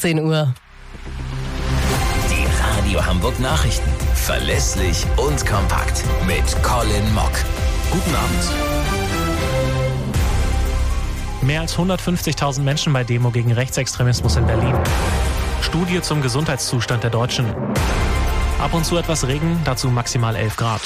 18 Uhr. Die Radio Hamburg Nachrichten. Verlässlich und kompakt. Mit Colin Mock. Guten Abend. Mehr als 150.000 Menschen bei Demo gegen Rechtsextremismus in Berlin. Studie zum Gesundheitszustand der Deutschen. Ab und zu etwas Regen, dazu maximal 11 Grad.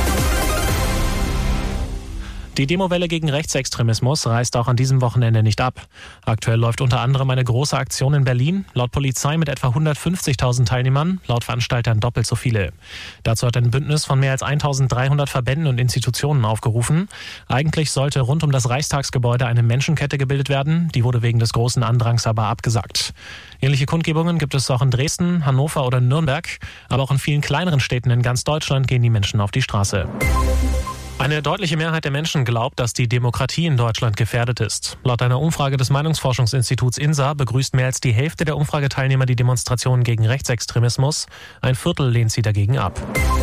Die Demowelle gegen Rechtsextremismus reißt auch an diesem Wochenende nicht ab. Aktuell läuft unter anderem eine große Aktion in Berlin, laut Polizei mit etwa 150.000 Teilnehmern, laut Veranstaltern doppelt so viele. Dazu hat ein Bündnis von mehr als 1.300 Verbänden und Institutionen aufgerufen. Eigentlich sollte rund um das Reichstagsgebäude eine Menschenkette gebildet werden, die wurde wegen des großen Andrangs aber abgesagt. Ähnliche Kundgebungen gibt es auch in Dresden, Hannover oder Nürnberg, aber auch in vielen kleineren Städten in ganz Deutschland gehen die Menschen auf die Straße. Eine deutliche Mehrheit der Menschen glaubt, dass die Demokratie in Deutschland gefährdet ist. Laut einer Umfrage des Meinungsforschungsinstituts INSA begrüßt mehr als die Hälfte der Umfrageteilnehmer die Demonstrationen gegen Rechtsextremismus. Ein Viertel lehnt sie dagegen ab.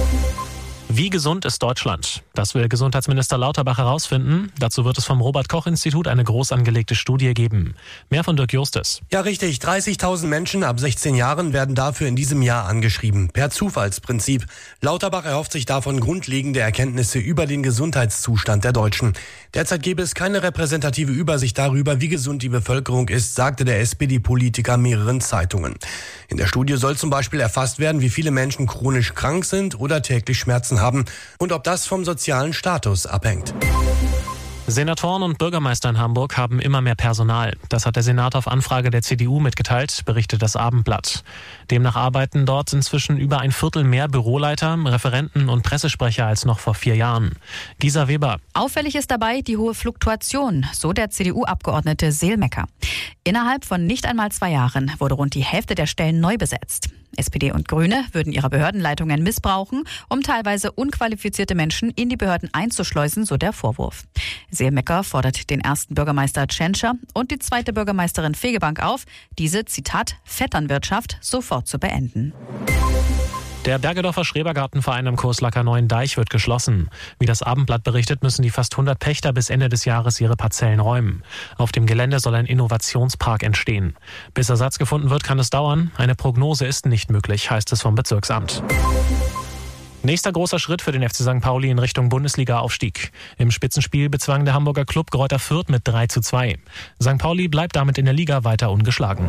Wie gesund ist Deutschland? Das will Gesundheitsminister Lauterbach herausfinden. Dazu wird es vom Robert-Koch-Institut eine groß angelegte Studie geben. Mehr von Dirk Justus. Ja, richtig. 30.000 Menschen ab 16 Jahren werden dafür in diesem Jahr angeschrieben. Per Zufallsprinzip. Lauterbach erhofft sich davon grundlegende Erkenntnisse über den Gesundheitszustand der Deutschen. Derzeit gäbe es keine repräsentative Übersicht darüber, wie gesund die Bevölkerung ist, sagte der SPD-Politiker mehreren Zeitungen. In der Studie soll zum Beispiel erfasst werden, wie viele Menschen chronisch krank sind oder täglich Schmerzen haben und ob das vom sozialen Status abhängt. Senatoren und Bürgermeister in Hamburg haben immer mehr Personal. Das hat der Senat auf Anfrage der CDU mitgeteilt, berichtet das Abendblatt. Demnach arbeiten dort inzwischen über ein Viertel mehr Büroleiter, Referenten und Pressesprecher als noch vor 4 Jahren. Gisa Weber. Auffällig ist dabei die hohe Fluktuation, so der CDU-Abgeordnete Seelmecker. Innerhalb von nicht einmal 2 Jahren wurde rund die Hälfte der Stellen neu besetzt. SPD und Grüne würden ihre Behördenleitungen missbrauchen, um teilweise unqualifizierte Menschen in die Behörden einzuschleusen, so der Vorwurf. Seelmecker fordert den ersten Bürgermeister Tschentscher und die zweite Bürgermeisterin Fegebank auf, diese, Zitat, Vetternwirtschaft sofort zu beenden. Der Bergedorfer Schrebergartenverein am Kurslacker Neuen Deich wird geschlossen. Wie das Abendblatt berichtet, müssen die fast 100 Pächter bis Ende des Jahres ihre Parzellen räumen. Auf dem Gelände soll ein Innovationspark entstehen. Bis Ersatz gefunden wird, kann es dauern. Eine Prognose ist nicht möglich, heißt es vom Bezirksamt. Nächster großer Schritt für den FC St. Pauli in Richtung Bundesliga-Aufstieg. Im Spitzenspiel bezwang der Hamburger Club Greuther Fürth mit 3:2. St. Pauli bleibt damit in der Liga weiter ungeschlagen.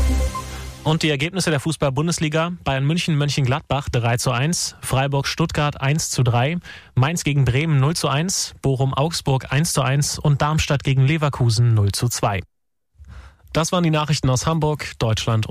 Und die Ergebnisse der Fußball-Bundesliga: Bayern München Mönchengladbach 3:1, Freiburg Stuttgart 1:3, Mainz gegen Bremen 0:1, Bochum Augsburg 1:1 und Darmstadt gegen Leverkusen 0:2. Das waren die Nachrichten aus Hamburg, Deutschland